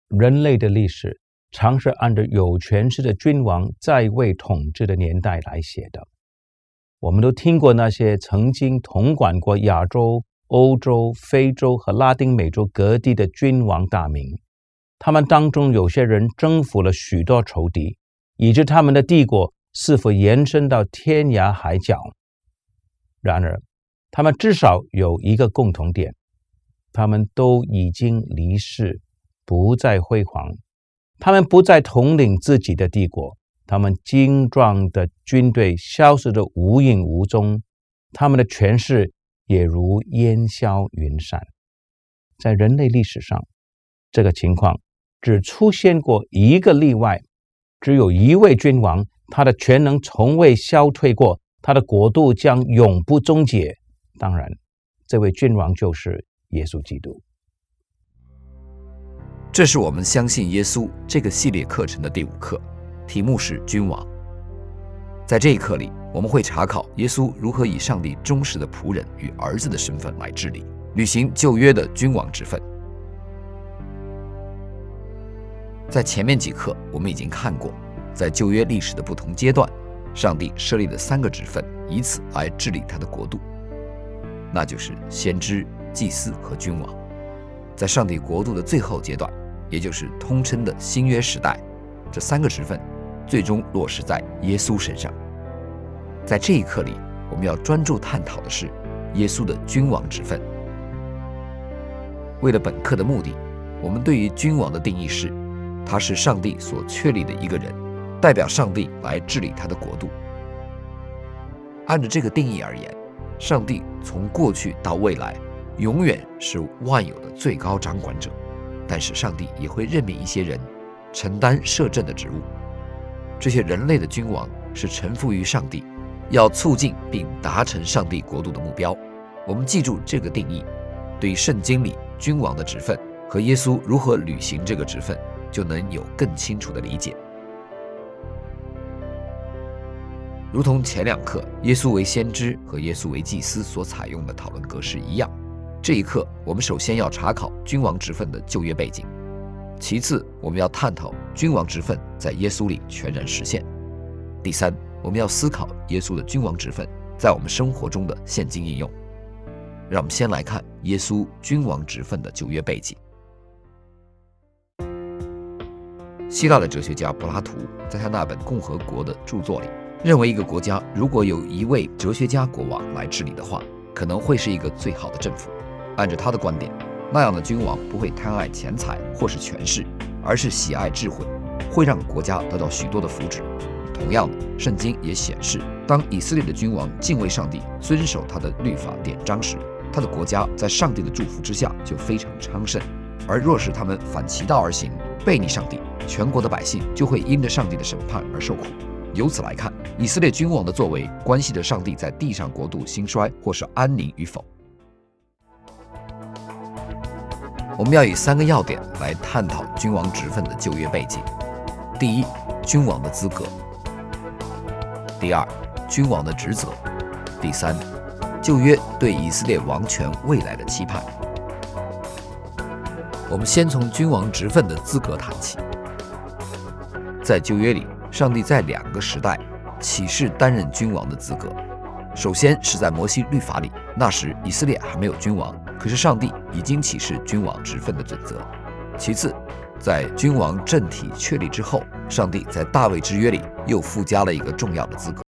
人类的历史常是按照有权势的君王在位统治的年代来写的。我们都听过那些曾经统管过亚洲、欧洲、非洲和拉丁美洲各地的君王大名，他们当中有些人征服了许多仇敌，以致他们的帝国似乎延伸到天涯海角。然而，他们至少有一个共同点，他们都已经离世，不再辉煌。他们不再统领自己的帝国，他们精壮的军队消失得无影无踪，他们的权势也如烟消云散。在人类历史上，这个情况只出现过一个例外，只有一位君王，他的权能从未消退过，他的国度将永不终结。当然，这位君王就是耶稣基督。 这是我们相信耶稣这个系列课程的第5课，题目是君王。在这一课里，我们会查考耶稣如何以上帝忠实的仆人与儿子的身份来治理，履行旧约的君王之分。在前面几课我们已经看过，在旧约历史的不同阶段，上帝设立了3个职分，以此来治理他的国度，那就是先知、祭司和君王。在上帝国度的最后阶段，也就是通称的新约时代，这3个职分最终落实在耶稣身上。在这一课里，我们要专注探讨的是耶稣的君王之分。为了本课的目的，我们对于君王的定义是，他是上帝所确立的一个人，代表上帝来治理他的国度。按照这个定义而言，上帝从过去到未来永远是万有的最高掌管者，但是上帝也会任命一些人承担摄政的职务。这些人类的君王是臣服于上帝，要促进并达成上帝国度的目标。我们记住这个定义，对圣经里君王的职分和耶稣如何履行这个职分就能有更清楚的理解。如同前2课耶稣为先知和耶稣为祭司所采用的讨论格式一样，这一课我们首先要查考君王职分的旧约背景，其次我们要探讨君王职分在耶稣里全然实现，第3我们要思考耶稣的君王职分在我们生活中的现今应用。让我们先来看耶稣君王职分的旧约背景。希腊的哲学家柏拉图在他那本《共和国》的著作里，认为一个国家如果有一位哲学家国王来治理的话，可能会是一个最好的政府。按照他的观点，那样的君王不会贪爱钱财或是权势，而是喜爱智慧，会让国家得到许多的福祉。同样的，圣经也显示，当以色列的君王敬畏上帝，遵守他的律法典章时，他的国家在上帝的祝福之下就非常昌盛。而若是他们反其道而行，背逆上帝，全国的百姓就会因着上帝的审判而受苦。由此来看，以色列君王的作为关系着上帝在地上国度兴衰或是安宁与否。我们要以3个要点来探讨君王职分的旧约背景。第1，君王的资格；第2，君王的职责；第3，旧约对以色列王权未来的期盼。我们先从君王职分的资格谈起。在旧约里，上帝在2个时代启示担任君王的资格。首先是在摩西律法里，那时以色列还没有君王，可是上帝已经启示君王职分的准则。其次，在君王政体确立之后，上帝在大卫之约里又附加了一个重要的资格，